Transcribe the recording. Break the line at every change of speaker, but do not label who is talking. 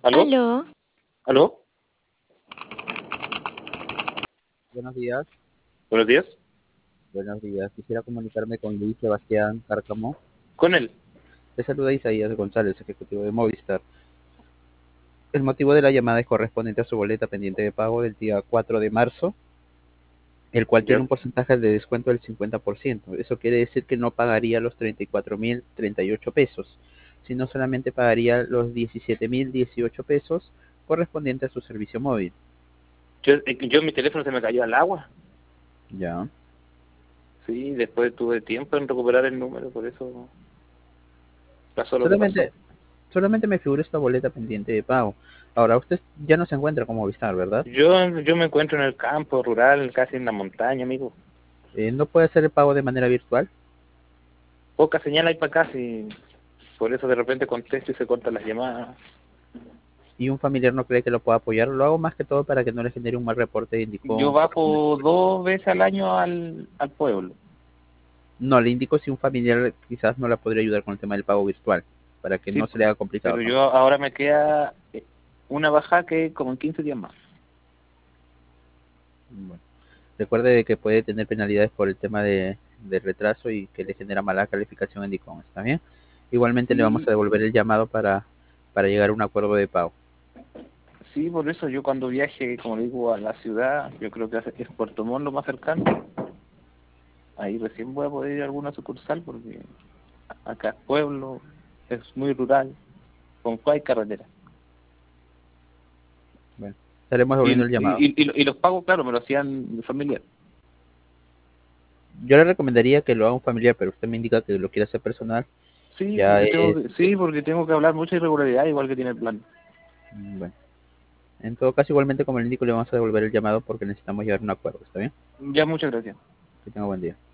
¿Aló?
Aló,
¿Aló?
Buenos días,
Buenos días.
buenos días. Quisiera comunicarme con Luis Sebastián Cárcamo.
Con él.
Le saluda Isaías González, ejecutivo de Movistar. El motivo de la llamada es correspondiente a su boleta pendiente de pago del día 4 de marzo, el cual tiene
Ya.
un porcentaje de descuento del 50%. Eso quiere decir que no pagaría los 34.038 pesos, sino solamente pagaría los 17.018 pesos correspondiente a su servicio móvil.
Yo mi teléfono se me cayó al agua.
Ya.
Sí, después tuve tiempo en recuperar el número, por eso pasó lo que pasó.
Solamente Solamente me figura esta boleta pendiente de pago. Ahora, usted ya no se encuentra como Movistar, ¿verdad?
Yo me encuentro en el campo rural, casi en la montaña, amigo.
¿No puede hacer el pago de manera virtual?
Poca señal hay para acá, y por eso de repente contesto y se cortan las llamadas.
¿Y un familiar no cree que lo pueda apoyar? Lo hago más que todo para que no le genere un mal reporte de
Yo
Indicom.
bajo 2 veces al año al pueblo.
No, le indico si un familiar quizás no la podría ayudar con el tema del pago virtual, para que
Sí,
no se le haga complicado
pero yo
tampoco.
ahora me queda una baja que como en 15 días más.
Bueno, recuerde de que puede tener penalidades por el tema de retraso y que le genera mala calificación en Indicom, ¿está bien? Igualmente le vamos
Sí,
a devolver el llamado para llegar a un acuerdo de pago.
sí, por eso yo cuando viaje, como le digo, a la ciudad, yo creo que es Puerto Montt lo más cercano. Ahí recién voy a poder ir a alguna sucursal porque acá es pueblo, es muy rural, con cuál hay carretera.
Bueno, estaremos
Y,
devolviendo
y,
el llamado.
y los pagos, claro, me lo hacían mi familiar.
Yo le recomendaría que lo haga un familiar, pero usted me indica que lo quiere hacer personal.
Sí,
Ya es,
sí, porque tengo que hablar mucha irregularidad, igual que tiene el plan.
bueno. En todo caso, igualmente como le indico, le vamos a devolver el llamado porque necesitamos llegar a un acuerdo, ¿está bien?
Ya, muchas gracias.
Que tenga buen día.